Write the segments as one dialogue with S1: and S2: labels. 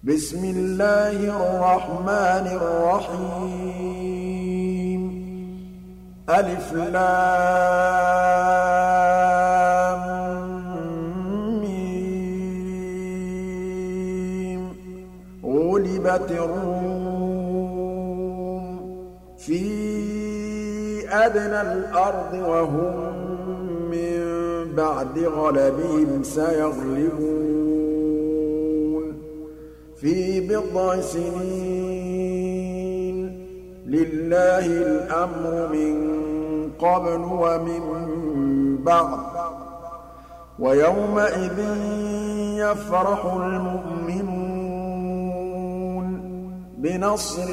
S1: بسم الله الرحمن الرحيم ألف لام ميم غلبت الروم في أدنى الأرض وهم من بعد غلبهم سيغلبون في بضع سنين لله الأمر من قبل ومن بعد ويومئذ يفرح المؤمنون بنصر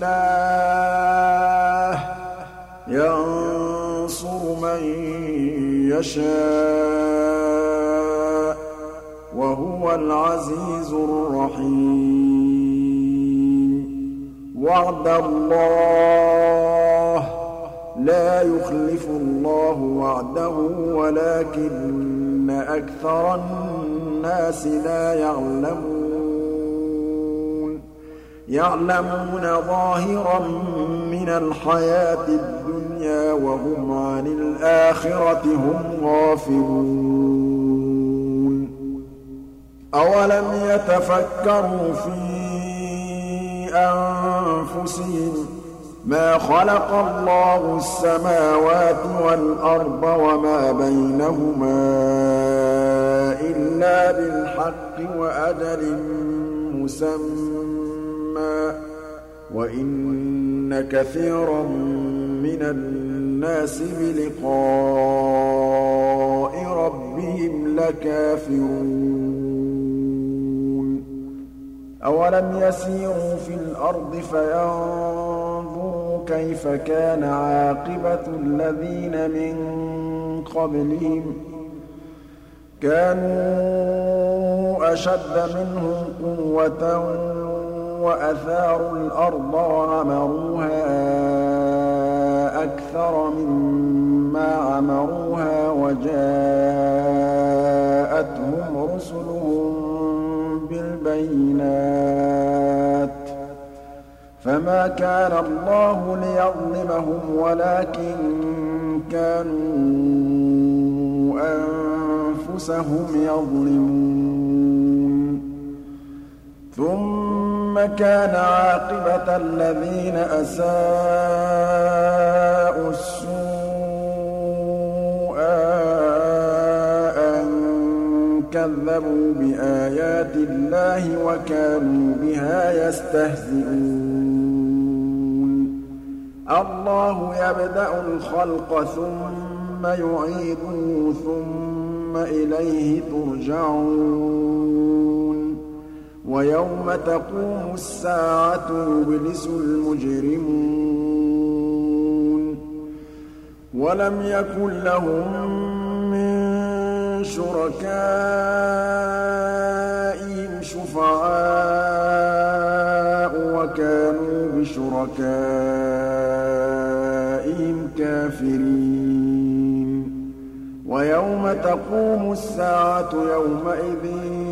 S1: الله ينصر من يشاء وهو العزيز الرحيم وعد الله لا يخلف الله وعده ولكن أكثر الناس لا يعلمون ظاهرا من الحياة الدنيا وهم عن الآخرة هم غافلون أولم يتفكروا في أنفسهم ما خلق الله السماوات والأرض وما بينهما إلا بالحق وأجل مسمى وإن كثيرا من الناس بلقاء ربهم لكافرون أولم يسيروا في الأرض فينظروا كيف كان عاقبة الذين من قبلهم كانوا أشد منهم قوة وأثاروا الأرض وعمروها أكثر مما عمروها وجاءتهم رسلهم بالبينات فما كان الله ليظلمهم ولكن كانوا أنفسهم يظلمون ثم كان عاقبة الذين أساءوا السوء أن كذبوا بآيات الله وكانوا بها يستهزئون الله يبدأ الخلق ثم يعيده ثم إليه ترجعون ويوم تقوم الساعة يبلس المجرمون ولم يكن لهم من شركائهم شفعاء وكانوا بشركائهم كافرين ويوم تقوم الساعة يومئذ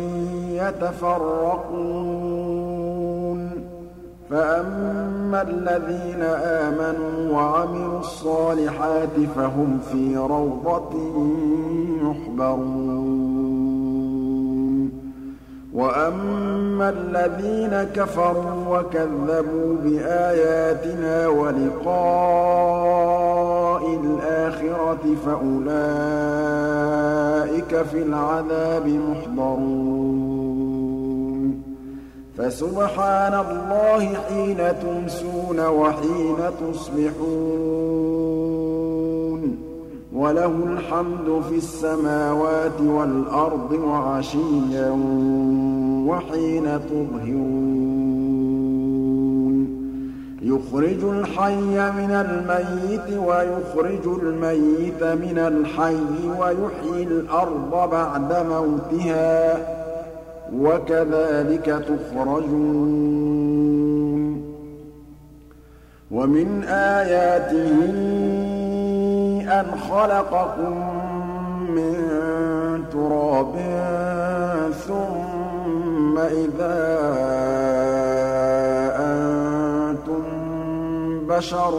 S1: يتفرقون فأما الذين آمنوا وعملوا الصالحات فهم في روضة يحبرون وأما الذين كفروا وكذبوا بآياتنا ولقاء الآخرة فأولئك في العذاب محضرون فسبحان الله حين تمسون وحين تصبحون وله الحمد في السماوات والأرض وعشيا وحين تظهرون يخرج الحي من الميت ويخرج الميت من الحي ويحيي الأرض بعد موتها وكذلك تخرجون ومن آياته أن خلقكم من تراب ثم إذا بَشَرٌ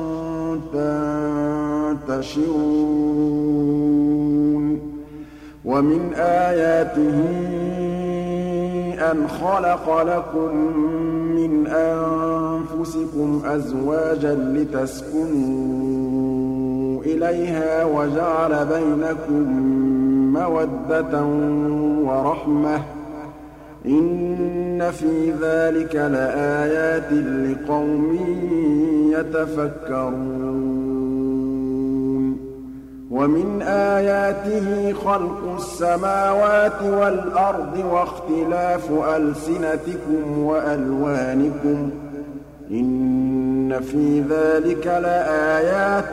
S1: تَنتَشِرُونَ وَمِنْ آيَاتِهِ أَنْ خَلَقَ لَكُم مِّنْ أَنفُسِكُمْ أَزْوَاجًا لِّتَسْكُنُوا إِلَيْهَا وَجَعَلَ بَيْنَكُم مَّوَدَّةً وَرَحْمَةً ۚ إِنَّ فِي ذَٰلِكَ لَآيَاتٍ لِّقَوْمٍ يَتَفَكَّرُونَ وَمِنْ آيَاتِهِ خَلْقُ السَّمَاوَاتِ وَالْأَرْضِ وَاخْتِلَافُ أَلْسِنَتِكُمْ وَأَلْوَانِكُمْ ۚ إِنَّ فِي ذَٰلِكَ لَآيَاتٍ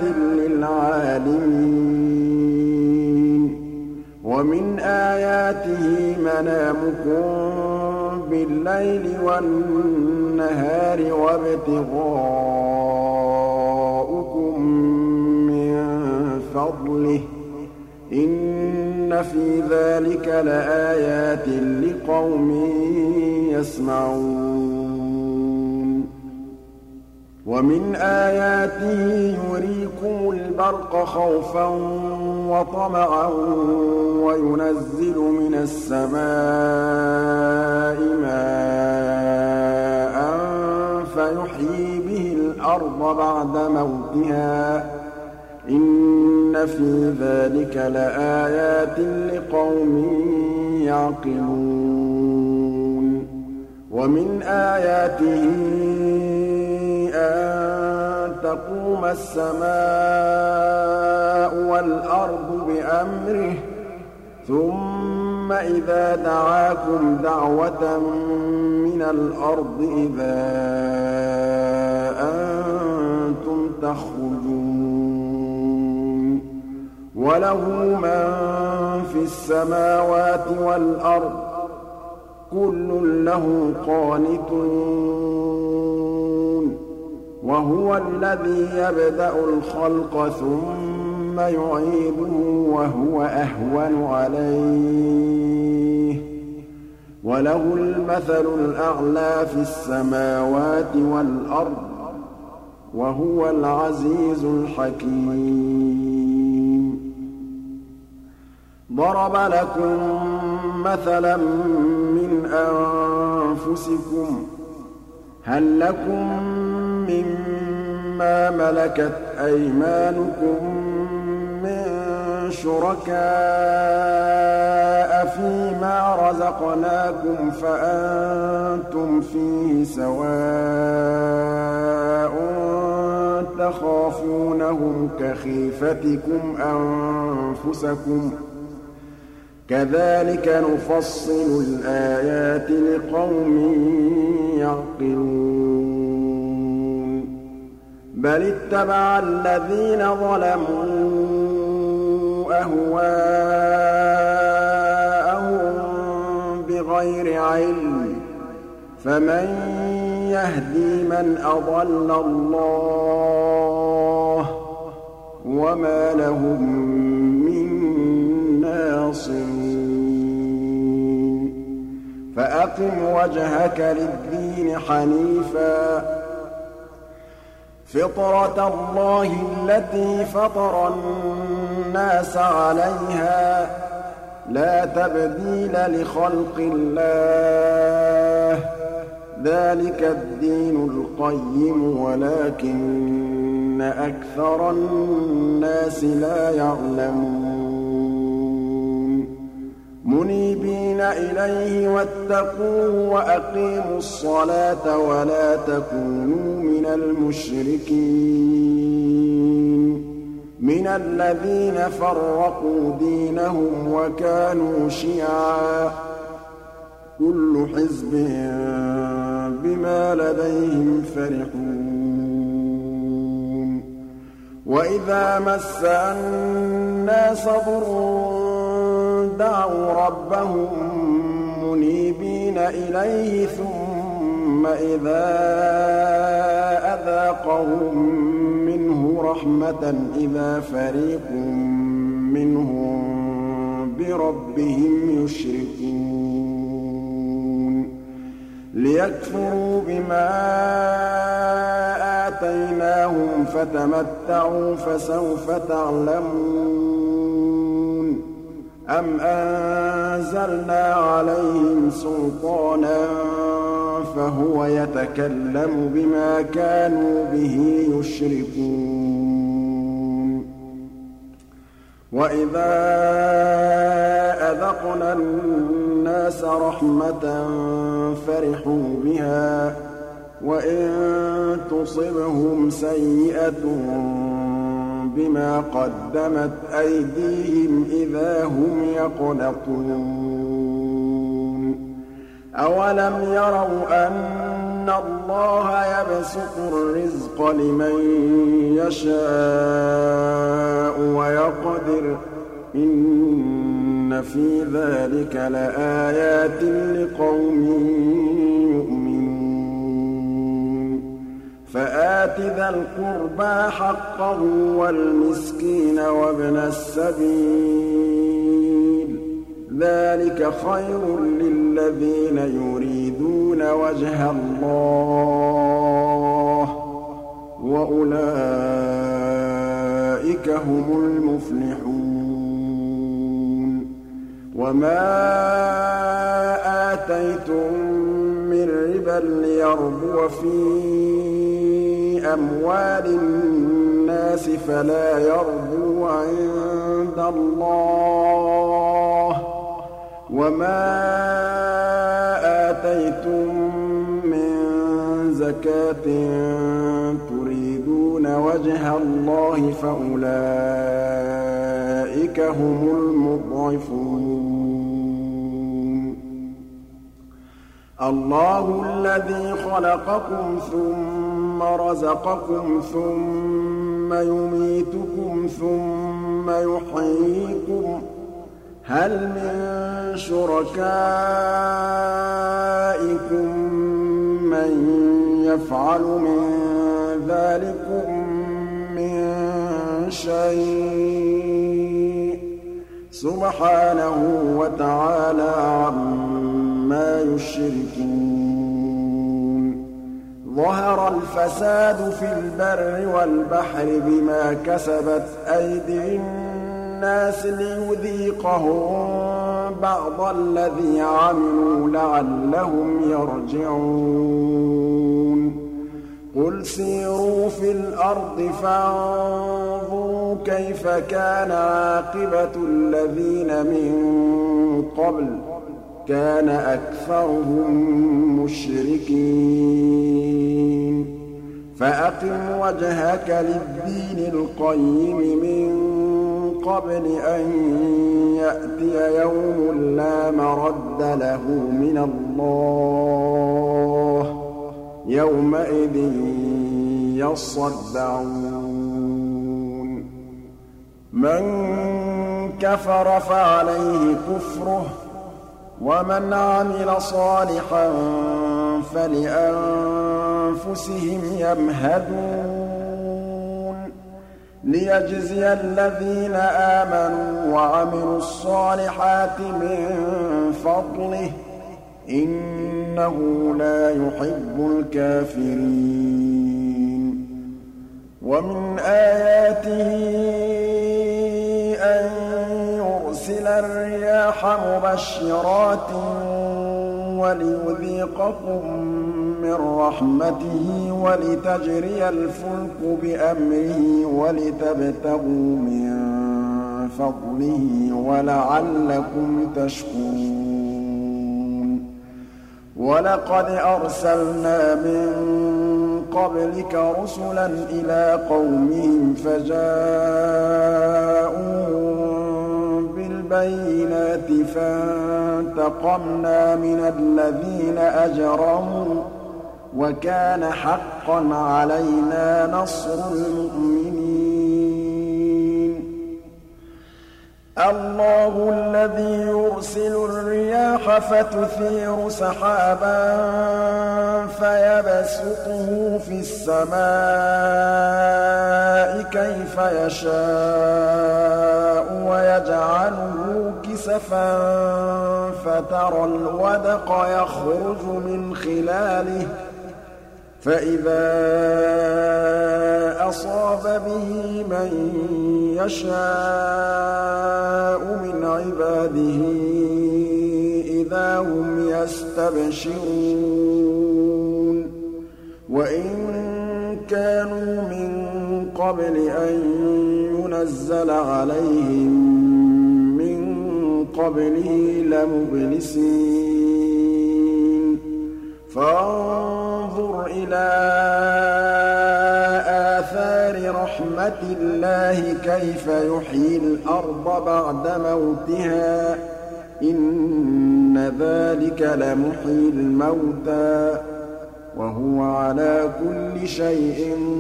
S1: لِّلْعَالِمِينَ وَمِنْ آيَاتِهِ مَنَامُكُم بِاللَّيْلِ وَالنَّهَارِ وَابْتِغَاؤُكُم مِّن فَضْلِهِ ۚ إِنَّ فِي ذَٰلِكَ لَآيَاتٍ لِّقَوْمٍ يَسْمَعُونَ وَمِنْ آيَاتِهِ يُرِيكُمُ الْبَرْقَ خَوْفًا وَطَمَعًا وَيُنَزِّلُ مِنَ السَّمَاءِ مَاءً فَيُحْيِي بِهِ الْأَرْضَ بَعْدَ مَوْتِهَا ۚ إِنَّ فِي ذَٰلِكَ لَآيَاتٍ لِّقَوْمٍ يَعْقِلُونَ وَمِنْ آيَاتِهِ أَن تَقُومَ السَّمَاءُ وَالْأَرْضُ بِأَمْرِهِ ۚ ثُمَّ إِذَا دَعَاكُمْ دَعْوَةً مِّنَ الْأَرْضِ إِذَا أَنتُمْ تَخْرُجُونَ وَلَهُ مَن فِي السَّمَاوَاتِ وَالْأَرْضِ ۖ كُلٌّ لَّهُ قَانِتُونَ وَهُوَ الَّذِي يَبْدَأُ الْخَلْقَ ثُمَّ يُعِيدُهُ وَهُوَ أَهْوَنُ عَلَيْهِ ۚ وَلَهُ الْمَثَلُ الْأَعْلَىٰ فِي السَّمَاوَاتِ وَالْأَرْضِ ۚ وَهُوَ الْعَزِيزُ الْحَكِيمُ ضَرَبَ لَكُم مَّثَلًا مِّنْ أَنفُسِكُمْ ۖ هَل لَّكُم مِّمَّا مَلَكَتْ أَيْمَانُكُم مِّن شُرَكَاءَ فِيمَا رَزَقْنَاكُمْ فَأَنتُمْ فِيهِ سَوَاءٌ تَخَافُونَهُمْ كَخِيفَتِكُمْ أَنفُسَكُمْ ۚ كَذَٰلِكَ نُفَصِّلُ الْآيَاتِ لِقَوْمٍ يَعْقِلُونَ بَلِ اتَّبَعَ الَّذِينَ ظَلَمُوا أَهْوَاءَهُم بِغَيْرِ عِلْمٍ ۖ فَمَن يَهْدِي مَنْ أَضَلَّ اللَّهُ ۖ وَمَا لَهُم مِّن نَّاصِرِينَ فَأَقِمْ وَجْهَكَ لِلدِّينِ حَنِيفًا فِطْرَتَ اللَّهِ الَّتِي فَطَرَ النَّاسَ عَلَيْهَا ۚ لَا تَبْدِيلَ لِخَلْقِ اللَّهِ ۚ ذَٰلِكَ الدِّينُ الْقَيِّمُ وَلَٰكِنَّ أَكْثَرَ النَّاسِ لَا يَعْلَمُونَ مُنِيبِينَ إِلَيْهِ وَاتَّقُوهُ وَأَقِيمُوا الصَّلَاةَ وَلَا تَكُونُوا مِنَ الْمُشْرِكِينَ مِنَ الَّذِينَ فَرَّقُوا دِينَهُمْ وَكَانُوا شِيَعًا ۖ كُلُّ حِزْبٍ بِمَا لَدَيْهِمْ فَرِحُونَ وَإِذَا مَسَّ النَّاسَ ضُرٌّ دَعَوْا رَبَّهُم مُّنِيبِينَ إِلَيْهِ ثُمَّ إِذَا أَذَاقَهُم مِّنْهُ رَحْمَةً إِذَا فَرِيقٌ مِّنْهُم بِرَبِّهِمْ يُشْرِكُونَ لِيَكْفُرُوا بِمَا آتَيْنَاهُمْ فَتَمَتَّعُوا فَسَوْفَ تَعْلَمُونَ أَمْ أَنزَلْنَا عَلَيْهِمْ سُلْطَانًا فَهُوَ يَتَكَلَّمُ بِمَا كَانُوا بِهِ يُشْرِكُونَ وَإِذَا أَذَقْنَا النَّاسَ رَحْمَةً فَرِحُوا بِهَا وَإِن تُصِبْهُمْ سَيِّئَةٌ بِمَا قَدَّمَتْ أَيْدِيهِمْ إِذَا هُمْ يَقْنَطُونَ أَوَلَمْ يَرَوْا أَنَّ اللَّهَ يَبْسُطُ الرِّزْقَ لِمَن يَشَاءُ وَيَقْدِرُ إِنَّ فِي ذَلِكَ لَآيَاتٍ لِقَوْمٍ يُؤْمِنُونَ فَآتِ ذَا الْقُرْبَىٰ حَقَّهُ وَالْمِسْكِينَ وَابْنَ السَّبِيلِ ذَٰلِكَ خَيْرٌ لِّلَّذِينَ يُرِيدُونَ وَجْهَ اللَّهِ ۖ وَأُولَٰئِكَ هُمُ الْمُفْلِحُونَ وَمَا آتَيْتُم مِّن رِّبًا لِّيَرْبُوَ فِي أَمْوَالِ النَّاسِ فَلَا يَرْبُو عِندَ اللَّهِ ۖ وَمَا آتَيْتُم مِّن زَكَاةٍ تُرِيدُونَ وَجْهَ اللَّهِ فَأُولَٰئِكَ هُمُ الْمُضْعِفُونَ اللَّهُ الَّذِي خَلَقَكُمْ ثُمَّ رَزَقَكُمْ ثُمَّ يُمِيتُكُمْ ثُمَّ يُحْيِيكُمْ هَلْ مِن شُرَكَائِكُم مَّن يَفْعَلُ مِن ذَٰلِكُم مِّن شَيْءٍ ۚ سُبْحَانَهُ وَتَعَالَىٰ عَمَّا يُشْرِكُونَ ظَهَرَ الْفَسَادُ فِي الْبَرِّ وَالْبَحْرِ بِمَا كَسَبَتْ أَيْدِي النَّاسِ لِيُذِيقَهُم بَعْضَ الَّذِي عَمِلُوا لَعَلَّهُمْ يَرْجِعُونَ قُلْ سِيرُوا فِي الْأَرْضِ فَانظُرُوا كَيْفَ كَانَ عَاقِبَةُ الَّذِينَ مِن قَبْلُ كَانَ أَكْثَرُهُم مُّشْرِكِينَ فَأَقِمْ وَجْهَكَ لِلدِّينِ الْقَيِّمِ مِن قَبْلِ أَن يَأْتِيَ يَوْمٌ لَّا مَرَدَّ لَهُ مِنَ اللَّهِ ۖ يَوْمَئِذٍ يَصَّدَّعُونَ مَن كَفَرَ فَعَلَيْهِ كُفْرُهُ وَمَنْ عَمِلَ صَالِحًا فَلِأَنفُسِهِمْ يَمْهَدُونَ لِيَجْزِيَ الَّذِينَ آمَنُوا وَعَمِلُوا الصَّالِحَاتِ مِن فَضْلِهِ ۚ إِنَّهُ لَا يُحِبُّ الْكَافِرِينَ وَمِنْ آيَاتِهِ أَن يُرْسِلَ الرِّيَاحَ مُبَشِّرَاتٍ وَلِيُذِيقَكُم مِّن رَّحْمَتِهِ وَلِتَجْرِيَ الْفُلْكُ بِأَمْرِهِ وَلِتَبْتَغُوا مِن فَضْلِهِ وَلَعَلَّكُمْ تَشْكُرُونَ وَلَقَدْ أَرْسَلْنَا مِن قَبْلِكَ رُسُلًا إِلَىٰ قَوْمِهِمْ فَجَاءُوهُم بِالْبَيِّنَاتِ فَانتَقَمْنَا مِنَ الَّذِينَ أَجْرَمُوا ۖ وَكَانَ حَقًّا عَلَيْنَا نَصْرُ الْمُؤْمِنِينَ اللَّهُ الَّذِي يُرْسِلُ الرِّيَاحَ فَتُثِيرُ سَحَابًا فَيَبْسُطُهُ فِي السَّمَاءِ كَيْفَ يَشَاءُ وَيَجْعَلُهُ كِسَفًا فَتَرَى الْوَدْقَ يَخْرُجُ مِنْ خِلَالِهِ فإذا أصاب به من يشاء من عباده إذا هم يستبشرون وإن كانوا من قبل أن ينزل عليهم من قبله لمبلسين فانظر إلى آثار رحمة الله كيف يحيي الأرض بعد موتها إن ذلك لمحيي الموتى وهو على كل شيء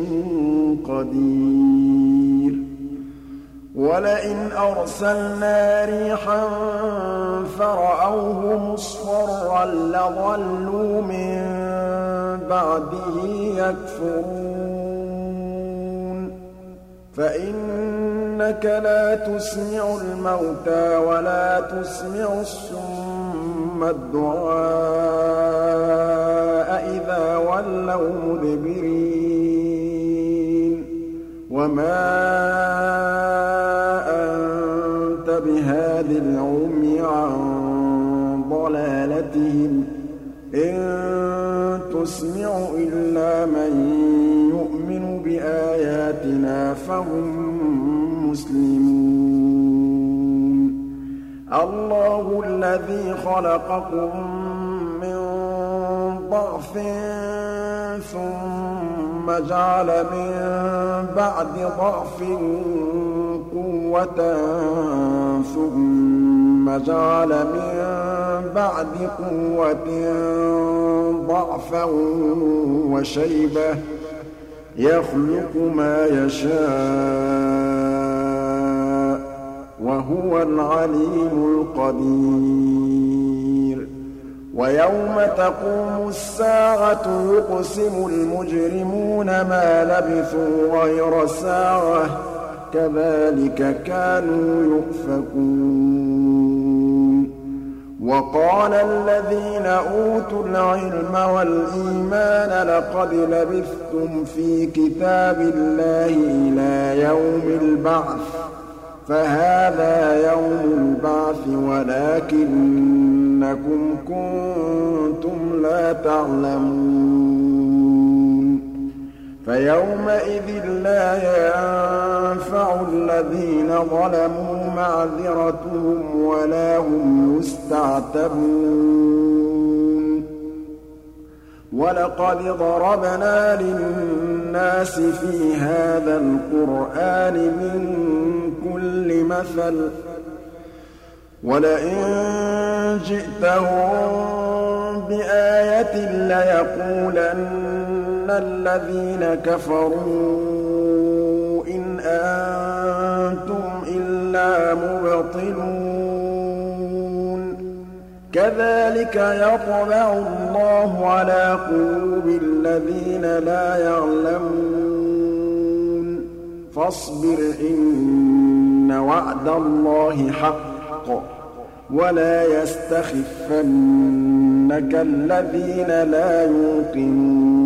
S1: قدير ولئن أرسلنا ريحا فرأوه مصفرا لظلوا من بعده يكفرون فإنك لا تسمع الموتى ولا تسمع الصم الدعاء إذا ولوا مدبرين وما أنت بهاد العمي عن ضلالتهم إن تسمع إلا من يؤمن بآياتنا فهم مسلمون الله الذي خلقكم من ضعف ثم جعل من بعد ضعف قوة ثم جعل من بعد قوة ضعفا وشيبة يخلق ما يشاء وهو العليم القدير ويوم تقوم الساعة يقسم المجرمون ما لبثوا غير ساعة كذلك كانوا يؤفكون وقال الذين أوتوا العلم والإيمان لقد لبثتم في كتاب الله إلى يوم البعث فهذا يوم البعث ولكنكم كنتم لا تعلمون فيومئذ لا ينفع الذين ظلموا معذرتهم ولا هم يستعتبون ولقد ضربنا للناس في هذا القرآن من كل مثل ولئن جئتهم بآية ليقولن الذين كفروا إن أنتم إلا مبطلون كذلك يطبع الله على قلوب الذين لا يعلمون فاصبر إن وعد الله حق ولا يستخفنك الذين لا يوقنون